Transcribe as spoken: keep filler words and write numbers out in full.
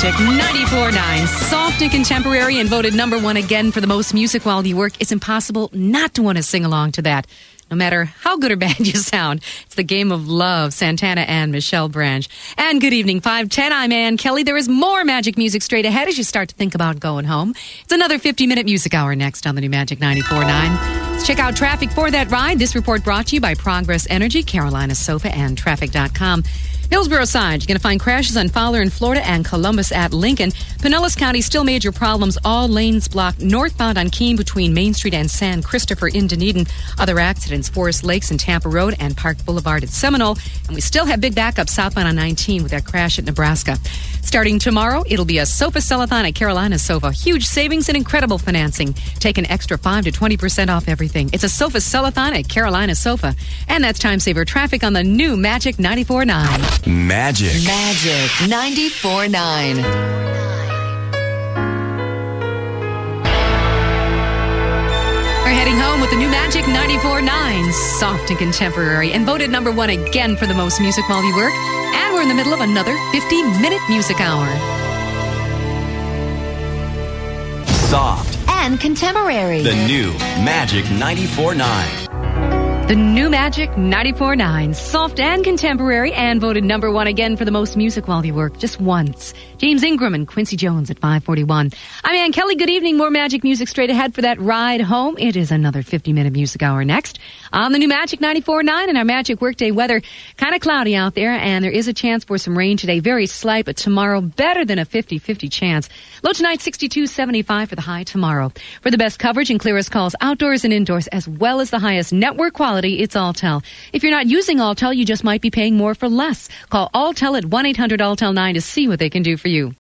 Magic ninety-four point nine. Soft and contemporary and voted number one again for the most music while you work. It's impossible not to want to sing along to that, no matter how good or bad you sound. It's the Game of Love, Santana and Michelle Branch. And good evening, five ten. I'm Ann Kelly. There is more Magic music straight ahead as you start to think about going home. It's another fifty-minute music hour next on the new Magic ninety-four point nine. Let's check out traffic for that ride. This report brought to you by Progress Energy, Carolina Sofa, and Traffic dot com. Hillsborough side, you're going to find crashes on Fowler in Florida and Columbus at Lincoln. Pinellas County, still major problems. All lanes blocked northbound on Keene between Main Street and San Christopher in Dunedin. Other accidents, Forest Lakes and Tampa Road and Park Boulevard at Seminole. And we still have big backup southbound on nineteen with that crash at Nebraska. Starting tomorrow, it'll be a Sofa Sellathon at Carolina Sofa. Huge savings and incredible financing. Take an extra five to twenty percent off everything. It's a Sofa Sellathon at Carolina Sofa. And that's time saver traffic on the new Magic ninety-four point nine. Magic. Magic ninety-four point nine. We're heading home with the new Magic ninety-four point nine. Soft and contemporary. And voted number one again for the most music while you work. And we're in the middle of another fifty-minute music hour. Soft And contemporary. The new Magic ninety-four point nine. The new Magic ninety-four point nine. Soft and contemporary and voted number one again for the most music while you work. Just once. James Ingram and Quincy Jones at five forty-one. I'm Ann Kelly. Good evening. More Magic music straight ahead for that ride home. It is another fifty-minute music hour next on the new Magic ninety-four point nine and our Magic Workday weather. Kind of cloudy out there, and there is a chance for some rain today. Very slight, but tomorrow better than a fifty-fifty chance. Low tonight, sixty-two seventy-five for the high tomorrow. For the best coverage and clearest calls outdoors and indoors, as well as the highest network quality, it's Alltel. If you're not using Alltel, you just might be paying more for less. Call Alltel at one eight hundred A L T E L nine to see what they can do for you.